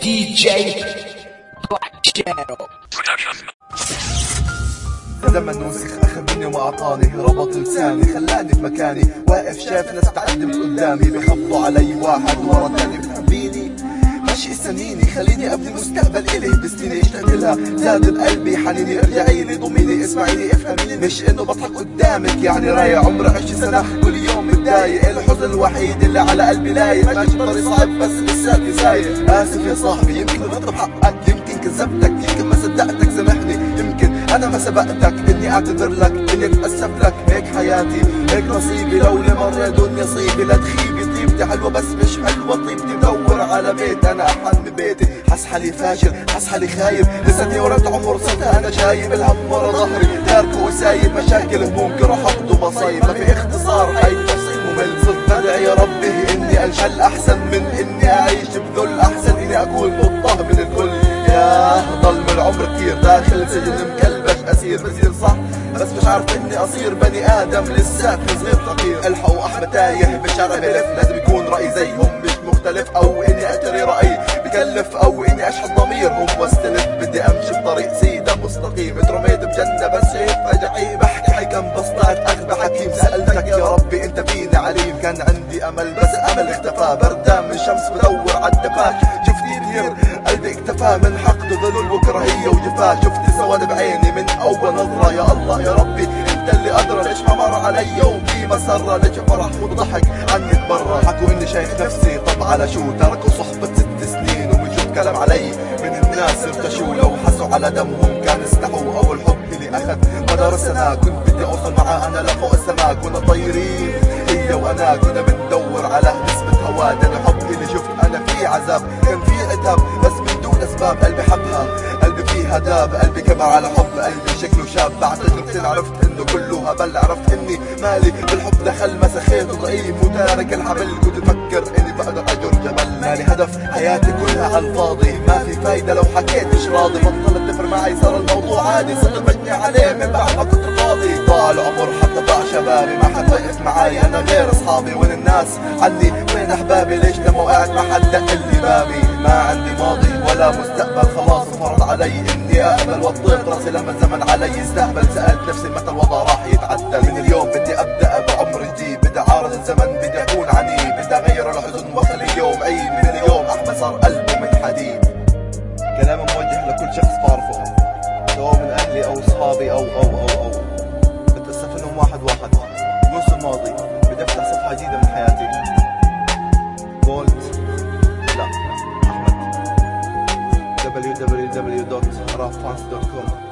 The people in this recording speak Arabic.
DJ Black Channel لما نوسخ اخذ مني وما اعطاني، ربط لساني خلاني في مكاني واقف شايف ناس تقدمت قدامي بيخبطوا علي واحد ورا الثاني. بتحبيني ماشي استنيني خليني ابني مستقبل الي بسنيني اشتقت لها زاد بقلبي حنيني ارجعي لي ضميني اسمعيني افهميني، مش انه بضحك قدامك يعني رايح عمري 20 سنه كل يوم متضايق، الحزن الوحيد اللي على قلبي لايق ماشي بطريق صعب بس لساتي سايق. اسف يا صاحبي يمكن غلطت بحقك، يمكن كذبتك، يمكن ما صدقتك، سامحني يمكن انا ما سبقتك اني اعتذر لك اني اتاسف لك، هيك حياتي هيك نصيبي لو لمرة دنيا صيبي لا تخيبي. طيبتي حلوة بس مش حلوة طيبتي، بدور على بيت انا احن ببيتي، حس حالي فاشل حس حالي خايب، لساتني ورقت عمر صرت انا جايب الهم ورا ظهري تاركه وسايب، مشاكل هموم كره حقد ومصايب ما في اختصار هاي تفصيل ممل. صرت ادعي يا ربي اني انشل احسن من اني اعيش بذل، احسن اني اكون مضطهد من الكل. ياه ضل من العمر كتير داخل سجن مكلبش اسير بصير صح بس مش عارف اني اصير بني ادم لساتني صغير فقير. الحقوا احمد تايه بالشارع بلف، لازم يكون رايي زيهم مش مختلف، او اني اشتري رايي بكلف، او اني اشحن ضميرهم واستلف. بدي امشي بطريق سيده مستقيم، اترميت بجنه بس شايفها جحيم، احكي حكم بس طلعت اغبى حكيم. سالتك يا ربي انت فيني عليم، كان عندي امل بس امل اختفى، بردان من شمس بدور عالدفاك، شفتي كثير قلبي اكتفى من حقد وذل وكراهيه وجفاه، شفتي سواد بعيني من اول نظره. يا الله يا ربي انت اللي ادرى ليش ما مر علي يوم في مسره، ليش فرح وضحك عني برا، حكوا اني شايف نفسي طب على شو، تركوا صحبه 6 سنين وبيشوف كلام علي من الناس ارتشوا، لو حسوا على دمهم كان استحوا، او الحب اللي اخذ مدار السنه كنت بدي اوصل معاه انا لفوق السماء، كنا طايرين هي وانا كنا بندور على نسبه هوا، ده الحب اللي شفت انا فيه عذاب كان فيه عتاب بس من دون اسباب، قلبي حبها قلبي فيه هداب، قلبي كبر على حب قلبي شكله شاب، بعد تجربتين عرفت انه كله هبل، عرفت اني مالي بالحب دخل مسخيت ضعيف وتارك الحبل، كنت افكر اني بقدر اجر جبل، مالي هدف حياتي كلها على الفاضي، ما في فايده لو حكيتش راضي، بطلت تفرق معي صار الموضوع عادي، صرت بجني عليه من بعد ما كنت فاضي، ضاع العمر حتى ضاع شبابي، ما حد وقف معاي انا غير اصحابي، وين الناس عني وين احبابي، ليش لما وقعت ما حد دق لي بابي، ما عندي ماضي ولا مستقبل خلاص فرض علي اني اقبل، وطيت راسي لما الزمن علي يستهبل، سالت نفسي متى الوضع راح يتعدل، من اليوم بدي ابدا بعمر جديد، بدي اعارض الزمن بدي اكون عنيد، بدي اغير الحزن واخلي اليوم عيد، من اليوم احمد صار قلبه من حديد. كلام موجه لكل شخص بعرفه سواء من اهلي او اصحابي او بتاسف انهم واحد نص الماضي بدي افتح صفحه جديده من حياتي. قلت لا احمد www.raffans.com